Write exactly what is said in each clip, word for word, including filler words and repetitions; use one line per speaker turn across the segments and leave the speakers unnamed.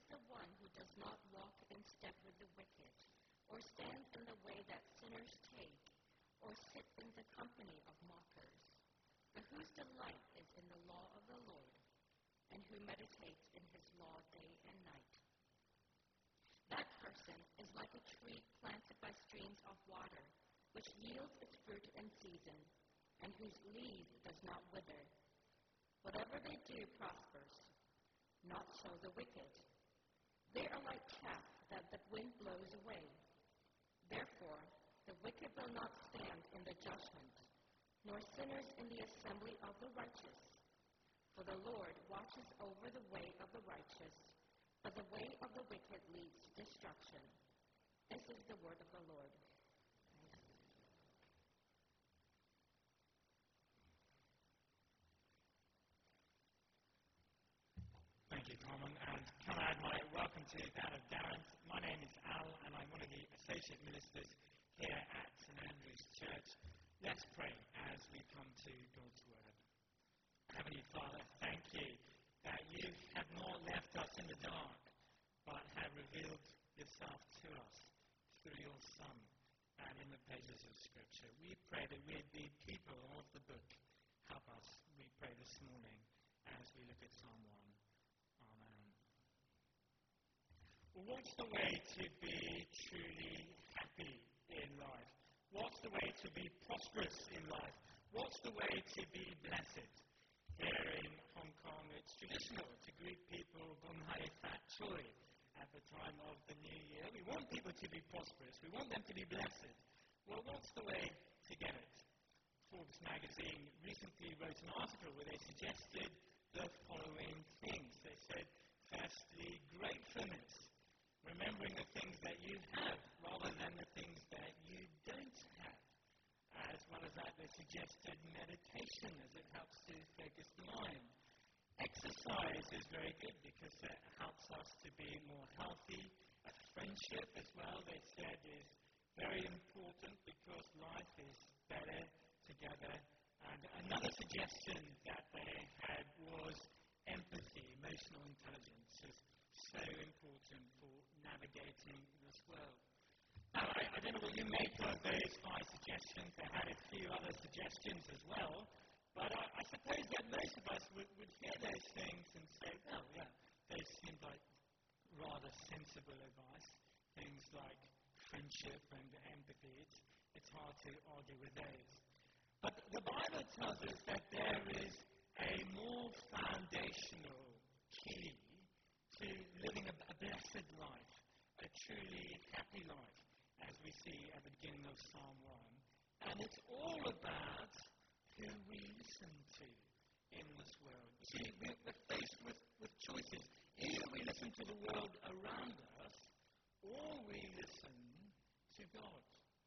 the one who does not walk in step with the wicked, or stand in the way that sinners take, or sit in the company of mockers, but whose delight is in the law of the Lord, and who meditates in his law day and night. That person is like a tree planted by streams of water, which yields its fruit in season, and whose leaf does not wither. Whatever they do prospers. Not so the wicked. They are like chaff that the wind blows away. Therefore, the wicked will not stand in the judgment, nor sinners in the assembly of the righteous. For the Lord watches over the way of the righteous, but the way of the wicked leads to destruction. This is the word of the Lord.
Thank you, Carmen, and can I add my welcome to that of Darren. My name is Al, and I'm one of the associate ministers here at Saint Andrew's Church. Let's pray as we come to God's Word. Heavenly Father, thank you that you have not left us in the dark, but have revealed yourself to us through your Son and in the pages of Scripture. We pray that we'd be people of the book. Help us, we pray this morning, as we look at Psalm one. Amen. Well, what's the way to be truly happy in life? What's the way to be prosperous in life? What's the way to be blessed? Here in Hong Kong, it's traditional to greet people Gong Hai Fat Choi at the time of the new year. We want people to be prosperous. We want them to be blessed. Well, what's the way to get it? Forbes magazine recently wrote an article where they suggested the following things. They said, firstly, gratefulness, remembering the things that you have rather than the things that you don't have. As well as that, they suggested meditation as it helps to focus the mind. Exercise is very good because it helps us to be more healthy. A friendship as well, they said, is very important because life is better together. And another suggestion that they had was empathy. Emotional intelligence is so important for navigating this world. Now, I, I don't know what you make of those five suggestions. They had a few other suggestions as well. But I, I suppose that most of us would, would hear those things and say, oh, yeah, those seem like rather sensible advice. Things like friendship and empathy. It's, it's hard to argue with those. But the Bible tells us that there is a more foundational key to living a, a blessed life, a truly happy life, as we see at the beginning of Psalm one. And it's all about who we listen to in this world. See, we're faced with, with choices. Either we listen to the world around us, or we listen to God.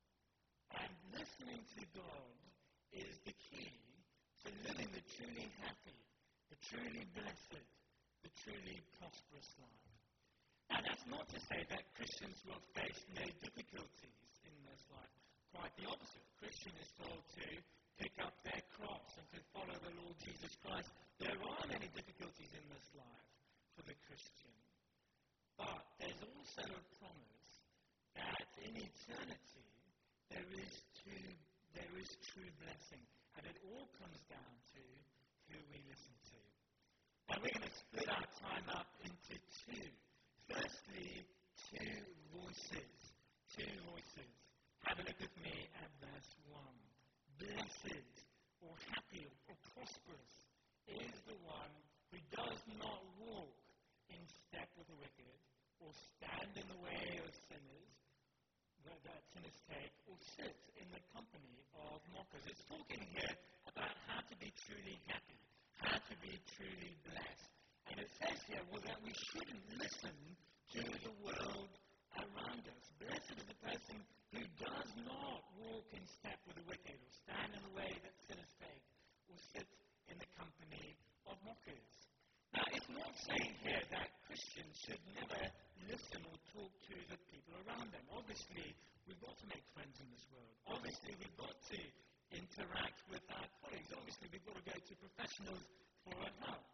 And listening to God is the key to living the truly happy, the truly blessed, the truly prosperous life. And that's not to say that Christians will face no difficulties in this life. Quite the opposite. A Christian is told to pick up their cross and to follow the Lord Jesus Christ. There are many difficulties in this life for the Christian. But there's also a promise that in eternity there is true, there is true blessing. And it all comes down to who we listen to. And we're going to split our time up into two. Firstly, two voices. Two voices. Have a look with me at verse one. Blessed or happy or prosperous is the one who does not walk in step with the wicked, or stand in the way of sinners, that, that sinners take, or sit in the company of mockers. It's talking here about how to be truly happy, how to be truly blessed. And it says here, well, that we shouldn't listen to the world around us. Blessed is the person who does not walk in step with the wicked, or stand in the way that sinners take, or sit in the company of mockers. Now, it's not saying here that Christians should never listen or talk to the people around them. Obviously, we've got to make friends in this world. Obviously, we've got to interact with our colleagues. Obviously, we've got to go to professionals for our help.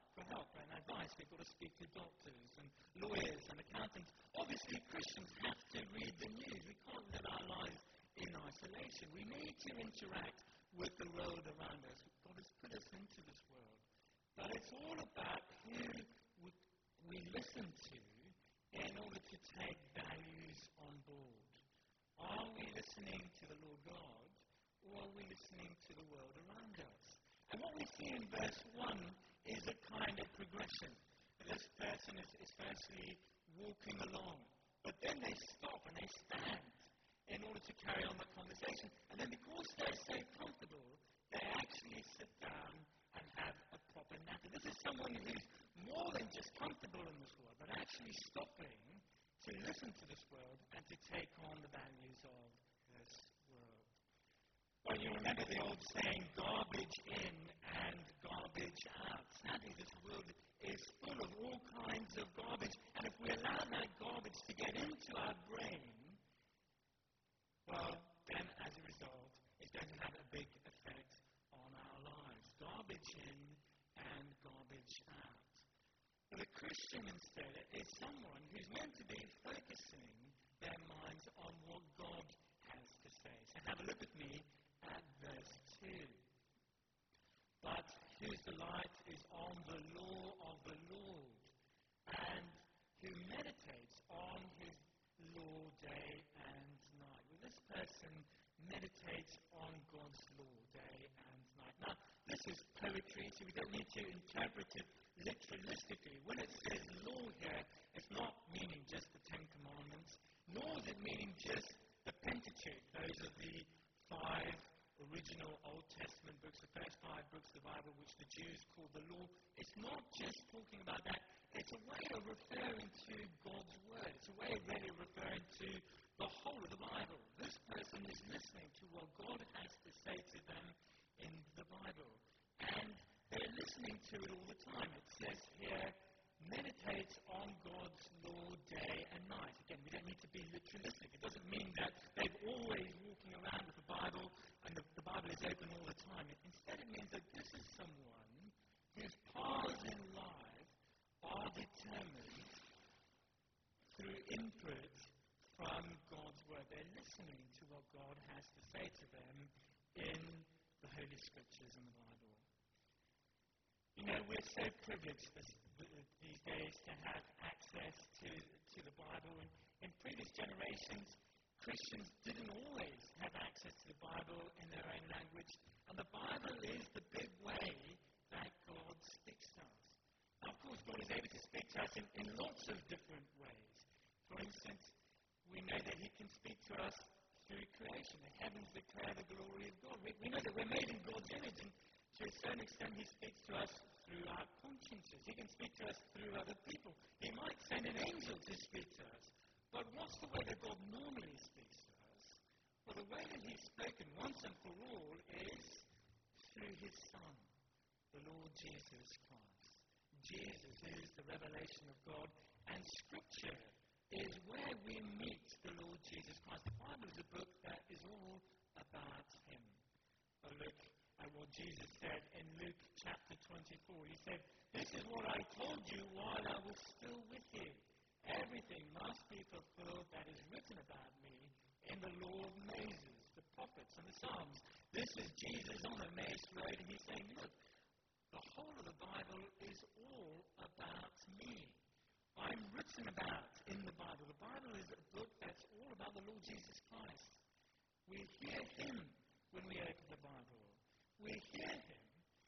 for help and advice. We've got to speak to doctors and lawyers and accountants. Obviously, Christians have to read the news. We can't live our lives in isolation. We need to interact with the world around us. God has put us into this world. But it's all about who we, we listen to in order to take values on board. Are we listening to the Lord God, or are we listening to the world around us? And what we see in verse one is a kind of progression. This person is, is firstly walking along, but then they stop and they stand in order to carry on the conversation. And then because they're so comfortable, they actually sit down and have a proper nap. This is someone who's more than just comfortable in this world, but actually stopping to listen to this world and to take on the values of this world. Well, you remember the old saying, garbage in and garbage out. Sadly, this world is full of all kinds of garbage, and if we allow that garbage to get into our brain, well, then as a result, it's going to have a big effect on our lives. Garbage in and garbage out. But a Christian instead is someone who's meant to be focusing their minds on what God has to say. So have a look with me at verse two. But whose delight is on the law of the Lord, and who meditates on his law day and night. Well, this person meditates on God's law day and night. Now, this is poetry, so we don't need to interpret it literalistically. When it says law here, it's not meaning just the Ten Commandments, nor is it meaning just the Pentateuch. Those are the five original Old Testament books, the first five books of the Bible, which the Jews call the law. It's not just talking about that. It's a way of referring to God's Word. It's a way of really referring to the whole of the Bible. This person is listening to what God has to say to them in the Bible. And they're listening to it all the time. It says here, meditates on God's law day and night. Again, we don't need to be literalistic. It doesn't mean that they're always walking around with the Bible and the, the Bible is open all the time. It, instead, it means that this is someone whose paths in life are determined through input from God's Word. They're listening to what God has to say to them in the Holy Scriptures in the Bible. You know, we're so privileged this, these days to have access to, to the Bible. And in previous generations, Christians didn't always have access to the Bible in their own language. And the Bible is the big way that God speaks to us. Now, of course, God is able to speak to us in, in lots of different ways. For instance, we know that he can speak to us through creation. The heavens declare the glory of God. We, we know that we're made in God's image, and to a certain extent he speaks to us through our consciences. He can speak to us through other people. He might send an angel to speak to us. But what's the way that God normally speaks to us? Well, the way that he's spoken once and for all is through his Son, the Lord Jesus Christ. Jesus is the revelation of God, and Scripture is where we meet the Lord Jesus Christ. The Bible is a book that is all about him. A look at what Jesus said in Luke chapter twenty-four. He said, "This is what I told you while I was still with you. Everything must be fulfilled that is written about me in the law of Moses, the prophets, and the Psalms." This is Jesus on the Emmaus Road, and he's saying, look, the whole of the Bible is all about me. I'm written about in the Bible. The Bible is a book that's all about the Lord Jesus Christ. We hear him when we open the Bible. We hear him,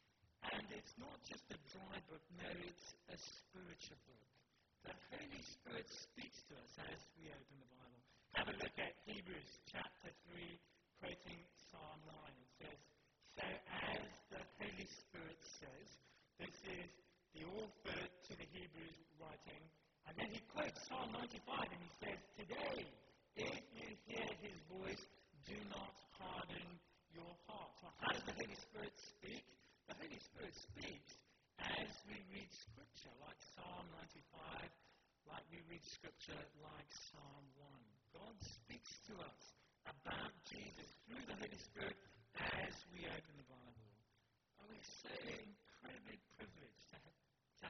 and it's not just a dry book. No, it's a spiritual book. The Holy Spirit speaks to us as we open the Bible. Have a look at Hebrews chapter three, quoting Psalm nine. It says, "So as the Holy Spirit says," this is the author to the Hebrews writing, and then he quotes Psalm ninety-five, and he says, "Today, if you hear his voice, do not harden your heart." Well, how does the Holy Spirit speak? The Holy Spirit speaks as we read Scripture, like Psalm ninety-five, like we read Scripture like Psalm one. God speaks to us about Jesus through the Holy Spirit as we open the Bible. And we're so incredibly privileged to, have, to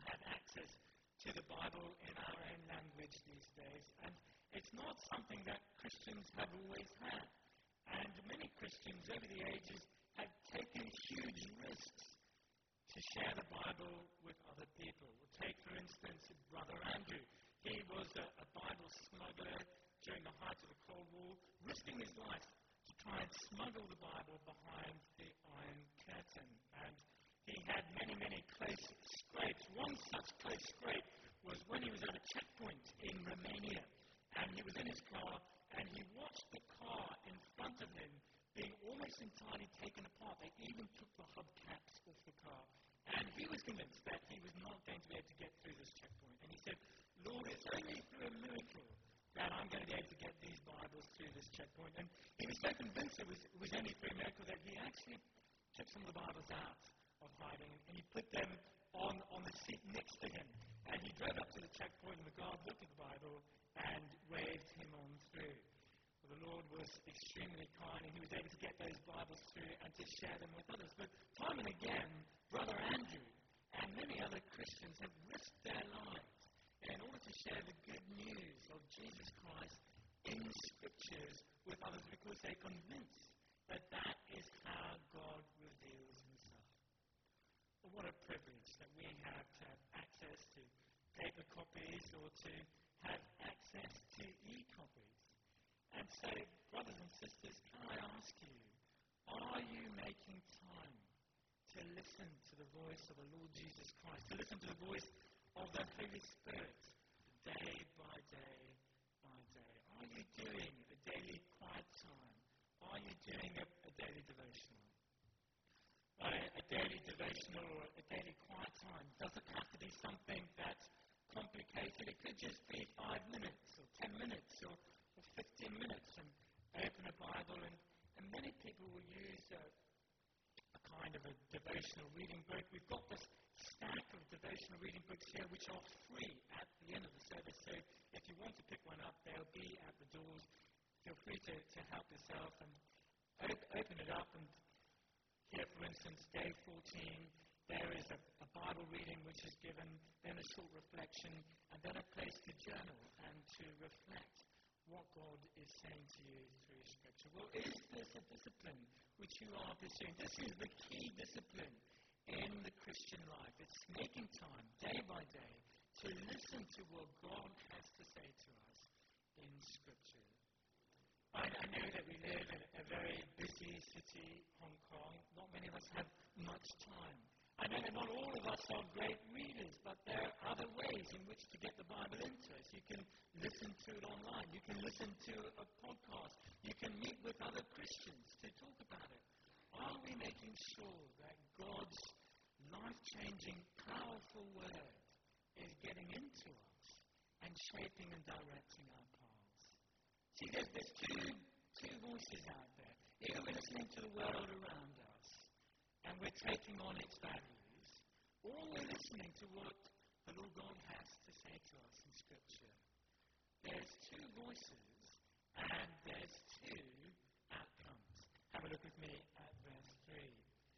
to the Bible in our own language these days. And it's not something that Christians have always had. And many Christians over the ages have taken huge risks to share the Bible with other people. Take, for instance, Brother Andrew. He was a, a Bible smuggler during the height of the Cold War, risking his life to try and smuggle the Bible behind the Iron Curtain. And he had many, many close scrapes. One such close scrape was when he was at a checkpoint in Romania. And he was in his car, and he watched the car in front of him being almost entirely taken apart. They even took the hubcaps off the car. And he was convinced that he was not going to be able to get through this checkpoint. And he said, Lord, it's only through a miracle that I'm going to be able to get these Bibles through this checkpoint. And he was so convinced it was, it was only through a miracle that he actually took some of the Bibles out of hiding, and he put them on, on the seat next to him. And he drove up to the checkpoint, and the guard looked at the Bible and waved him on through. Well, the Lord was extremely kind, and he was able to get those Bibles through and to share them with others. But time and again, Brother Andrew and many other Christians have risked their lives in order to share the good news of Jesus Christ in Scriptures with others, because they're convinced that that is how God reveals himself. Well, what a privilege that we have to have access to paper copies or to have access to e-copies. And so, brothers and sisters, can I ask you, are you making time to listen to the voice of the Lord Jesus Christ, to listen to the voice of the Holy Spirit day by day by day? Are you doing a daily quiet time? Are you doing a, a daily devotional? A, a daily devotional or a daily quiet time doesn't have to be something that's complicated. It could just be five minutes or ten minutes or, or fifteen minutes, and open a Bible. And, and many people will use a, a kind of a devotional reading book. We've got this stack of devotional reading books here which are free at the end of the service. So if you want to pick one up, they'll be at the doors. Feel free to, to help yourself and op- open it up. And here, for instance, day fourteen, there is a, a Bible reading which is given, then a short reflection, and then a place to journal and to reflect what God is saying to you through Scripture. Well, is this a discipline which you are pursuing? This is the key discipline in the Christian life. It's making time, day by day, to listen to what God has to say to us in Scripture. I, I know that we live in a very busy city, Hong Kong. Not many of us have much time. I know that not all of us are great readers, but there are other ways in which to get the Bible into us. You can listen to it online. You can listen to a podcast. You can meet with other Christians to talk about it. Are we making sure that God's life-changing, powerful word is getting into us and shaping and directing our paths? See, there's, there's two, two voices out there. Either we're listening to the world around us and we're taking on its values, or we're listening to what the Lord God has to say to us in Scripture. There's two voices and there's two outcomes. Have a look with me at verse three.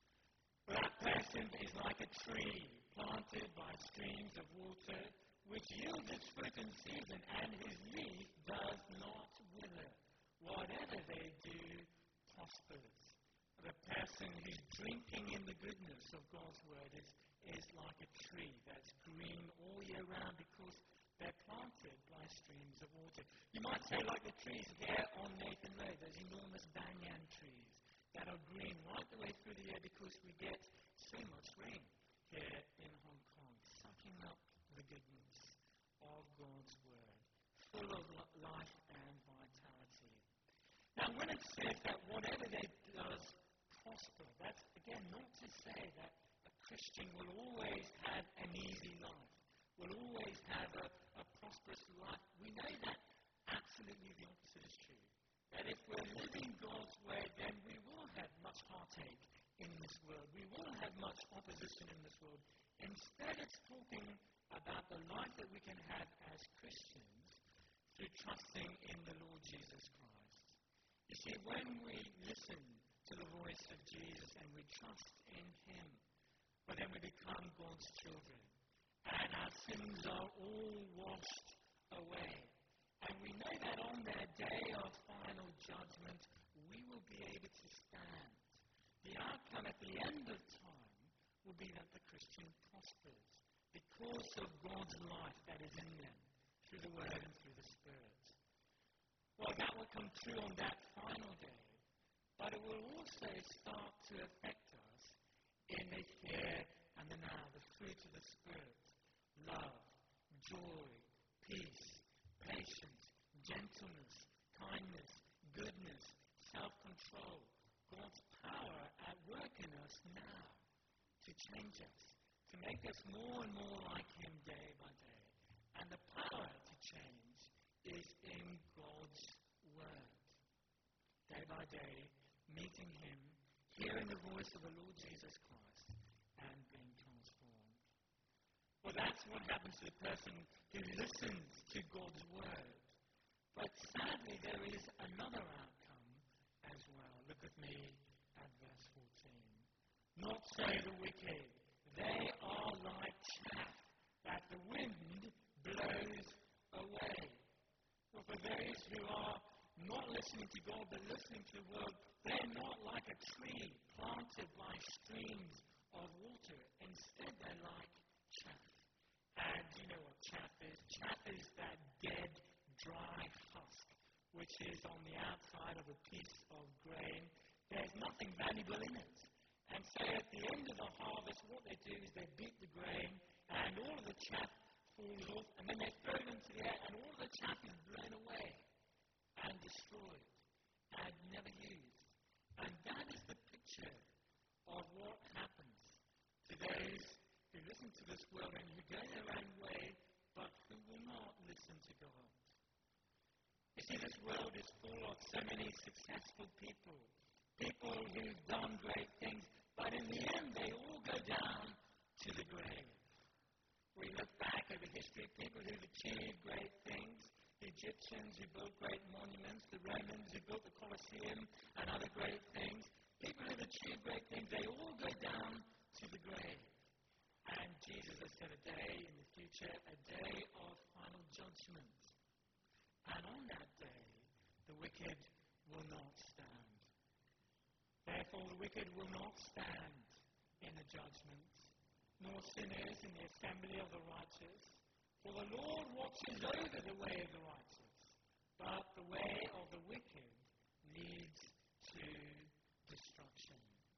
Well, that person is like a tree planted by streams of water, which yields its fruit in season, and his leaf does not wither. Whatever they do prospers. The person who's drinking in the goodness of God's word is, is like a tree that's green all year round because they're planted by streams of water. You might say like the trees here on Nathan Road, those enormous banyan trees that are green right the way through the year because we get so much rain here in Hong Kong, sucking up the goodness of God's word, full of life and vitality. Now, when it says that whatever they does prosper, that's, again, not to say that a Christian will always have an easy life, will always have a, a prosperous life. We know that absolutely the opposite is true. That if we're living God's way, then we will have much heartache in this world. We will have much opposition in this world. Instead, it's talking about the life that we can have as Christians through trusting in the Lord Jesus Christ. You see, when we listen to the voice of Jesus and we trust in Him, well, then we become God's children. and our sins are all washed away. And we know that on that day of final judgment, we will be able to stand. The outcome at the end of time will be that the Christian prospers because of God's life that is in them through the Word and through the Spirit. Well, that will come true on that final day, but it will also start to affect us in the here and the now, the fruit of the Spirit: love, joy, peace, patience, gentleness, kindness, goodness, self-control. God's power at work in us now to change us, to make us more and more like Him day by day. And the power to change is in God's Word. Day by day, meeting Him, hearing the voice of the Lord Jesus Christ, and being transformed. Well, that's what happens to the person who listens to God's Word. But sadly, there is another outcome as well. Look with me at verse fourteen. Not so the wicked. They are like chaff that the wind blows away. Well, for those who are not listening to God but listening to the world, they're not like a tree planted by streams of water. Instead, they're like chaff. And you know what chaff is? Chaff is that dead, dry husk, which is on the outside of a piece of grain. There's nothing valuable in it. And so at the end of the harvest, what they do is they beat the grain, and all of the chaff falls off, and then they throw it into the air, and all of the chaff is blown away and destroyed and never used. And that is the picture of what happens to those who listen to this world and who go their own way, but who will not listen to God. You see, this world is full of so many successful people, people who've done great things, but in the end they all go down to the grave. We look back at the history of people who've achieved great things, the Egyptians who built great monuments, the Romans who built the Colosseum and other great things. People who've achieved great things, they all go down to the grave. And Jesus has said a day in the future, a day of final judgment. And on that day, the wicked will not stand. Therefore, the wicked will not stand in the judgment, nor sinners in the assembly of the righteous. For the Lord watches over the way of the righteous, but the way of the wicked leads to destruction.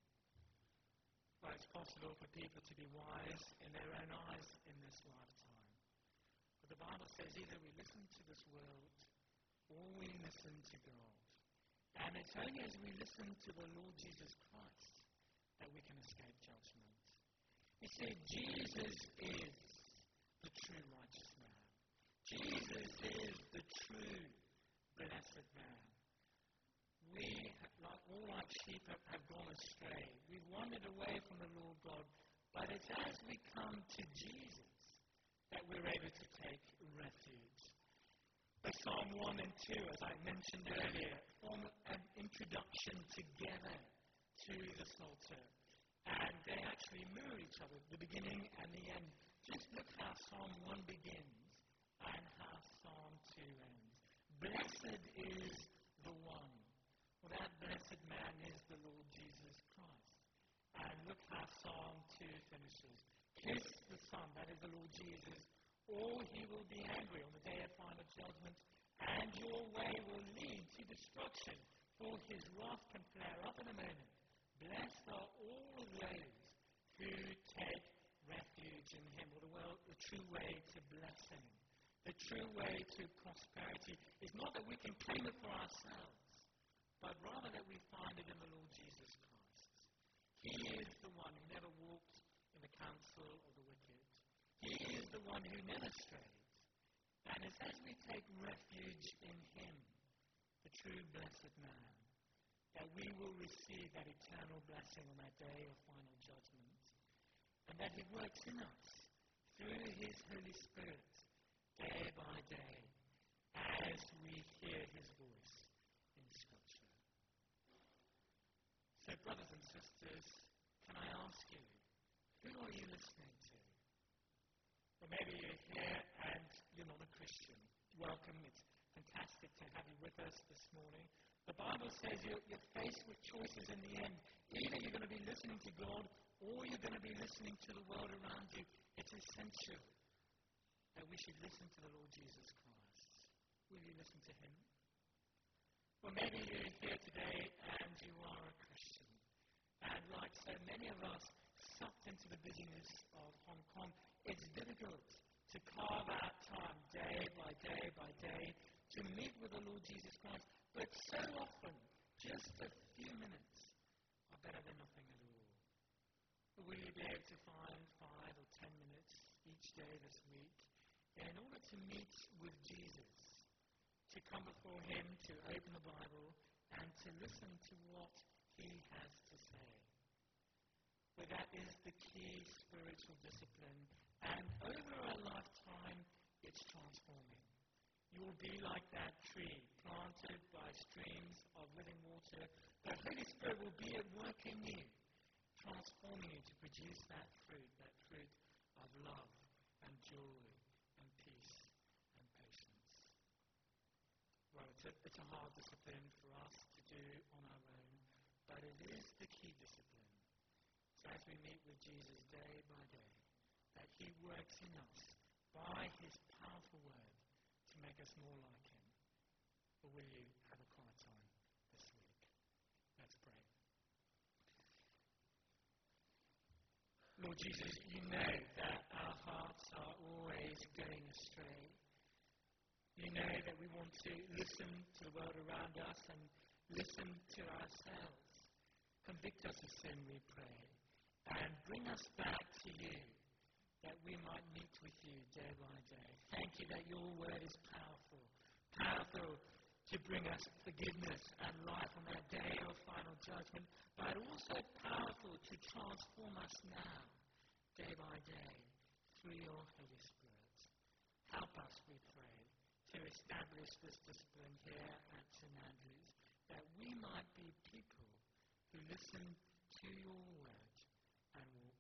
Well, it's possible for people to be wise in their own eyes in this lifetime. But the Bible says either we listen to this world or we listen to God. And it's only as we listen to the Lord Jesus Christ that we can escape judgment. You see, Jesus is the true righteous man. Jesus is the true blessed man. We, like all like sheep, have, have gone astray. We've wandered away from the Lord God. But it's as we come to Jesus that we're able to take refuge. But Psalm one and two, as I mentioned earlier, form an introduction together to the Psalter. And they actually mirror each other, the beginning and the end. Just look how Psalm one begins and how Psalm two ends. Blessed is the one. Well, that blessed man is the Lord Jesus Christ. And look how Psalm two finishes. Kiss the Son, that is the Lord Jesus, or he will be angry on the day of final judgment, and your way will lead to destruction, for his wrath can flare up in a moment. Blessed are all of those who take refuge in him. Or the, world, the true way to blessing, the true way to prosperity is not that we can claim it for ourselves, but rather that we find it in the Lord Jesus Christ. He is the one who never walked in the counsel of the wicked. He is the one who never strayed. And it's as we take refuge in him, the true blessed man, that we will receive that eternal blessing on that day of final judgment. And that he works in us through his Holy Spirit day by day as we hear his voice in Scripture. So, brothers and sisters, can I ask you, who are you listening to? Or maybe you're here and you're not a Christian. Welcome. It's fantastic to have you with us this morning. The Bible says you're, you're faced with choices in the end. Either you're going to be listening to God or you're going to be listening to the world around you. It's essential that we should listen to the Lord Jesus Christ. Will you listen to him? Or maybe you're here today and you are a Christian. And like so many of us, sucked into the busyness of Hong Kong, it's difficult to carve out time day by day by day to meet with the Lord Jesus Christ. But so often, just a few minutes are better than nothing at all. Will you be able to find five or ten minutes each day this week in order to meet with Jesus, to come before him, to open the Bible, and to listen to what he has to say? Well, that is the key spiritual discipline. And over a lifetime, it's transforming. You will be like that tree planted by streams of living water. The Holy Spirit will be at work in you, transforming you to produce that fruit, that fruit of love and joy and peace and patience. Well, it's a, it's a hard discipline for us to do on our own, but it is the key discipline. So as we meet with Jesus day by day, that he works in us by his powerful word to make us more like him. Or will you have a quiet time this week? Let's pray. Lord Jesus, you know that our hearts are always going astray. You know that we want to listen to the world around us and listen to ourselves. Convict us of sin, we pray, and bring us back to you, that we might meet with you day by day. Thank you that your word is powerful, powerful to bring us forgiveness and life on that day of final judgment, but also powerful to transform us now, day by day, through your Holy Spirit. Help us, we pray, to establish this discipline here at Saint Andrews, that we might be people who listen to your word and walk